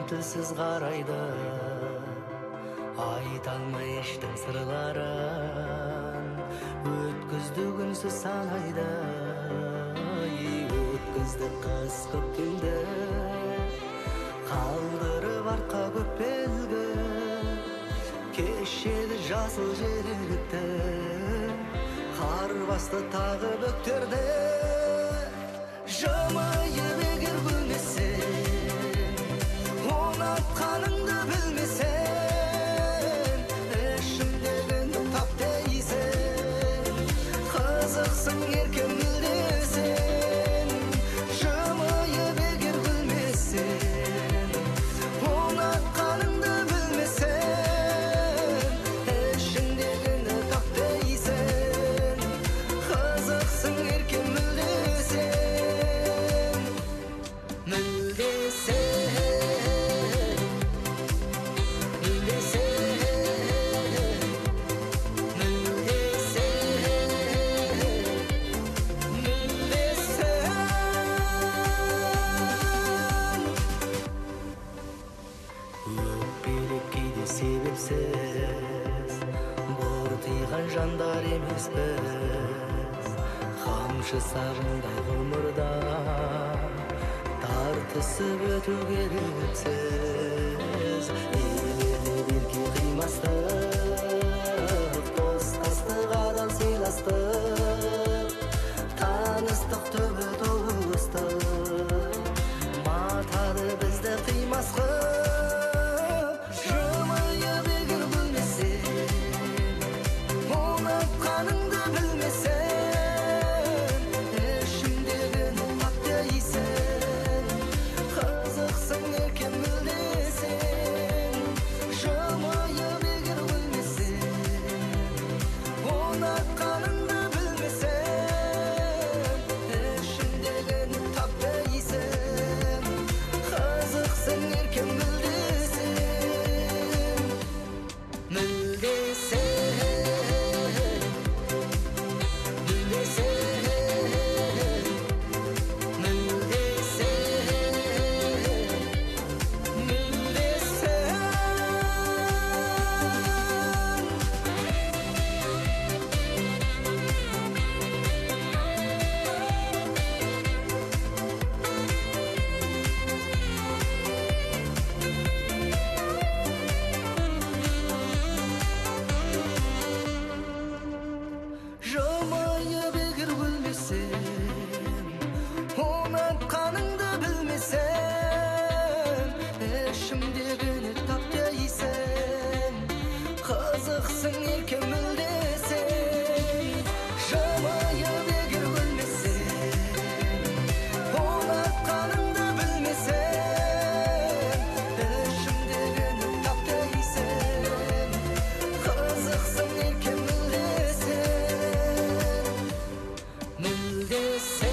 тілсіз қарайды, айта алмай іштің сырларын. Өткізді күнсіз санайды, өткізді қыс көктемді, қалдырып артқа көп белгі. Кешеді жасыл желікті, қар басты тағы бөктерді. Жымайып егер гүлмесең, ұнатқаныңды білмесең, ішімдегіні тап дейсің, қызықсың еркем мүлдесің. Жымайып егер гүлмесең, ұнатқаныңды білмесең, ішімдегіні тап дейсің, қызықсың еркем мүлдесің. Өкпелеп кейде себепсіз бұртиған жандар емес біз. Қамшы сағындай ғұмырда тартысып өту керексіз. Елелеп ерке қимастық, достастық, адал сыйластық, таныстық түбі туыстық, матады бізді қимас қып. Жымайып егер гүлмесең, ұнатқаныңды білмесең, ішімдегіні тап дейсің, қызықсың еркем мүлдесің. Жымайып егер гүлмесең, ұнатқаныңды білмесең, ішімдегіні тап дейсің, қызықсың еркем мүлдесің. Жымайып егер гүлмесең, ұнатқаныңды білмесең, ішімдегіні тап дейсің, қызықсың еркем мүлдесің. Жымайып егер гүлмесең, ұнатқаныңды білмесең, ішімдегіні тап дейсің, қызықсың еркем мүлдесің. Müldesem